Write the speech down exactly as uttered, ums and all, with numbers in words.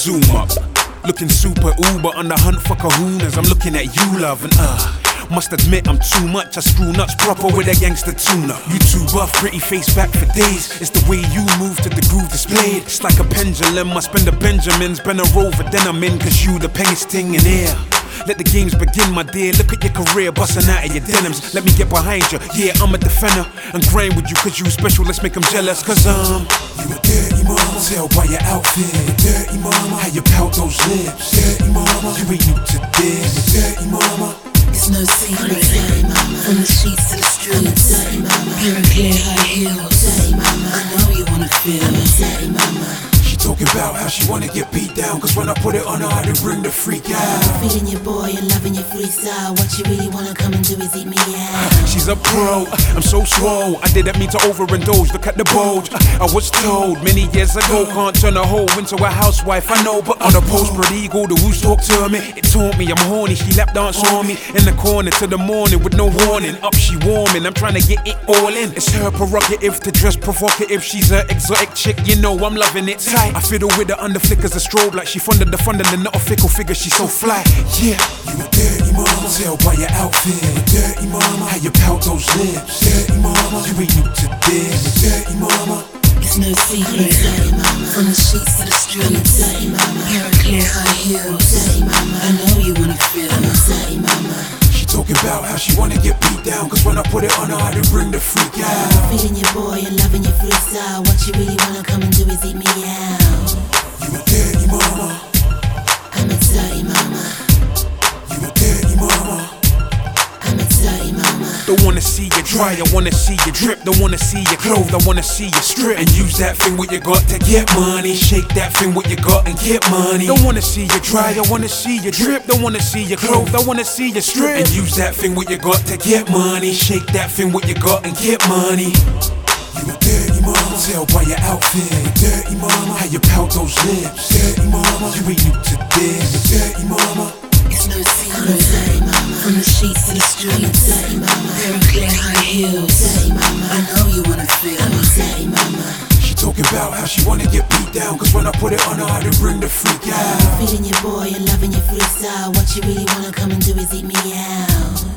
Zoom up, looking super uber on the hunt for kahunas. I'm looking at you, love, and uh must admit I'm too much. I screw nuts proper with a gangster tuna. You too buff, pretty face back for days. It's the way you move to the groove displayed. It's like a pendulum, I spend the Benjamins. Been a rover, then I'm in, cause you the pengiest thing in here. Let the games begin, my dear. Look at your career, busting out of your denims. Let me get behind you, yeah, I'm a defender. And grind with you, cause you special, let's make them jealous. Cause um, you a dirty mama. Tell by your outfit, dirty mama. How you pout those lips, dirty mama. You ain't new to this, dirty mama. It's no secret, dirty mama. From the sheets to the streets, dirty mama. Pure and clear high heels, dirty mama. I know you wanna feel, I'm a dirty mama. She talking about how she wanna get beat down, cause when I put it on her, I done bring the freak out. Feeling your boy and loving your freestyle. What you really wanna come and do is eat me out. She's a pro, I'm so swole. I didn't mean to overindulge, look at the bulge. I was told many years ago, can't turn a hoe into a housewife, I know. But on a post-spread eagle, the who's talk to me. It taught me I'm horny, she lap dance on me. In the corner till the morning with no warning. Up she warming, I'm trying to get it all in. It's her prerogative to dress provocative. She's an exotic chick, you know I'm loving it tight. I fiddle with her under flickers of strobe, like she funded the funding and not a fickle figure, she's so fly. Yeah, you a dirty mama. Tell by your outfit, dirty mama. How you pout those lips, dirty mama. You ain't new to this, dirty mama. It's no secret, dirty mama. From the sheets to the streets, dirty mama. Pure and clear high heels, dirty mama. I know you wanna feel, I'm a dirty mama. She talking about how she wanna get beat down, cause when I put it on her, I done bring the freak out. Feeling your boy and loving your freestyle. What you really wanna come and do is eat me out. You a dirty mama. I'm a dirty mama. You a dirty mama. I'm a dirty mama. Don't wanna see you dry, I wanna see you drip. Don't wanna see you clothed, I wanna see you strip. And use that thing what you got to get money. Shake that thing what you got and get money. Don't wanna see you dry, I wanna see you drip. Don't wanna see you clothed, I wanna see you strip. And use that thing what you got to get money. Shake that thing what you got and get money. You a dirty mama. Tell by your outfit, dirty mama. How you pout those lips, dirty mama. You ain't new to this, dirty mama. It's no secret, dirty mama. From the sheets to the streets, dirty mama. Pure and clear high heels, dirty mama. I know you wanna feel, I'm a dirty mama. She talking about how she wanna get beat down, cause when I put it on her, I done bring the freak out. Feeling your boy and loving your freestyle. What you really wanna come and do is eat me out.